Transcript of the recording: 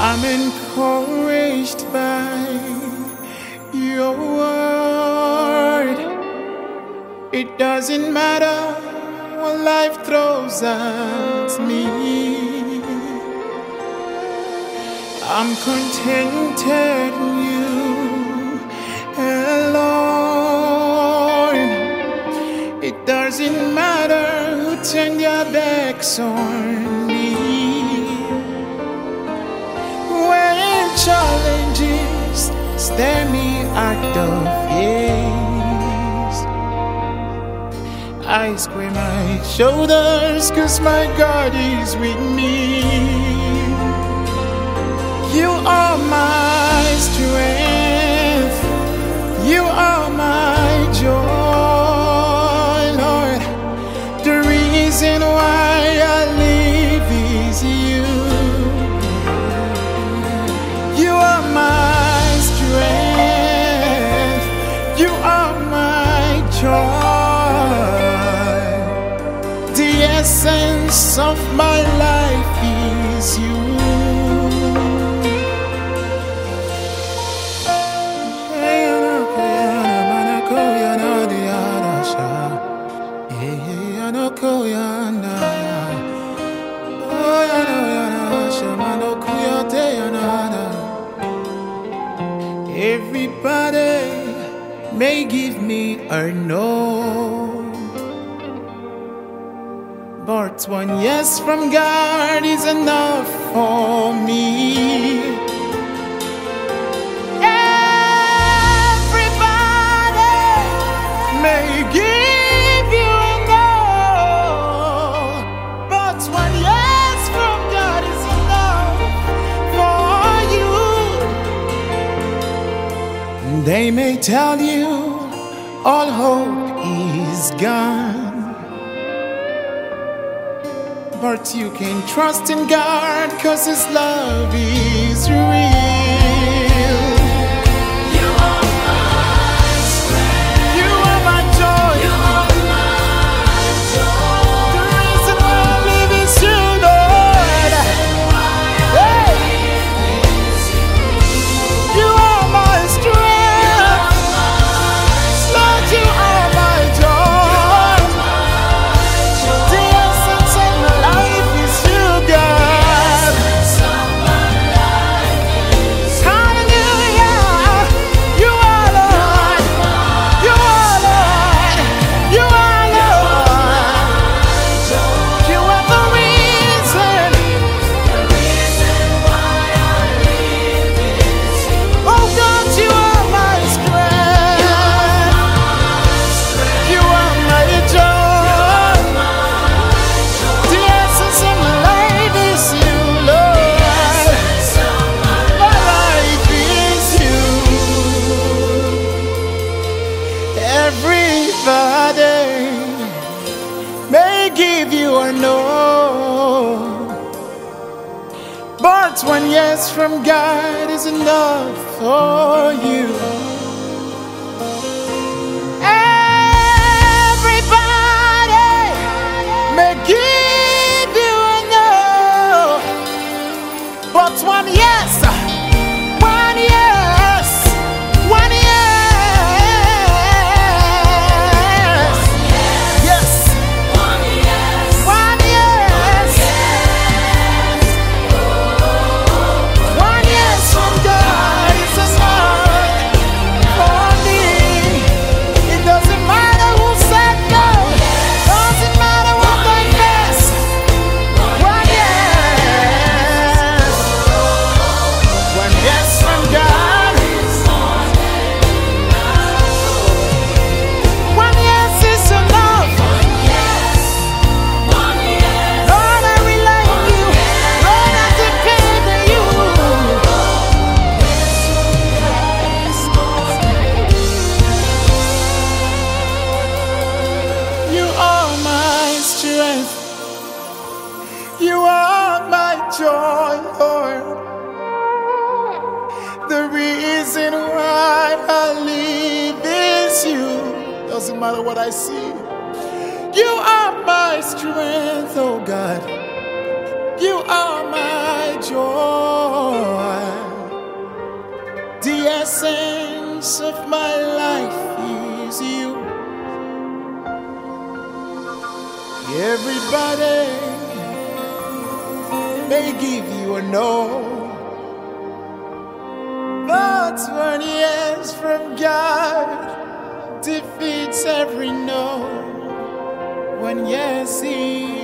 I'm encouraged by your word. It doesn't matter what life throws at me. I'm contented in you, Lord. It doesn't matter who turn their backs on me. When challenges stare me at the face, I square my shoulders 'cause my God is with me. You are my strength, you are my joy, Lord. The reason why I live is you. You are my strength, you are my joy. The essence of my life is you. Everybody may give me a no, but one yes from God is enough for me. Everybody may give you a no, but one yes from God is enough for you. They may tell you all hope is gone, but you can trust in God 'cause His love is real. You are my strength, You are my joy, you are my joy. the reason why I live is you, Lord. Hey! You are my strength, Lord, you are my joy. The essence of my life is you, God. Hallelujah. You are Lord. You are Lord. You are Lord. You are the reason. Oh God, you are my strength. You are my joy. The essence of my life is you, Lord. My life is you. Everybody may give you a no, but one yes from God is enough for you. Everybody may give you a no, but one yes, one yes, one yes, yes, One yes, one yes, one yes from God is enough for me. It doesn't matter who said no, doesn't matter what I face. One yes, one yes from God. One yes is enough. one yes. Lord, I rely on you. Lord, I depend on you. You are my strength. You are my joy, Lord. The reason why I live is you. Doesn't matter what I see. You are my strength, oh God. You are my joy. essence of my life is you. Everybody may give you a no, but 20 years from God defeats every no. When yes is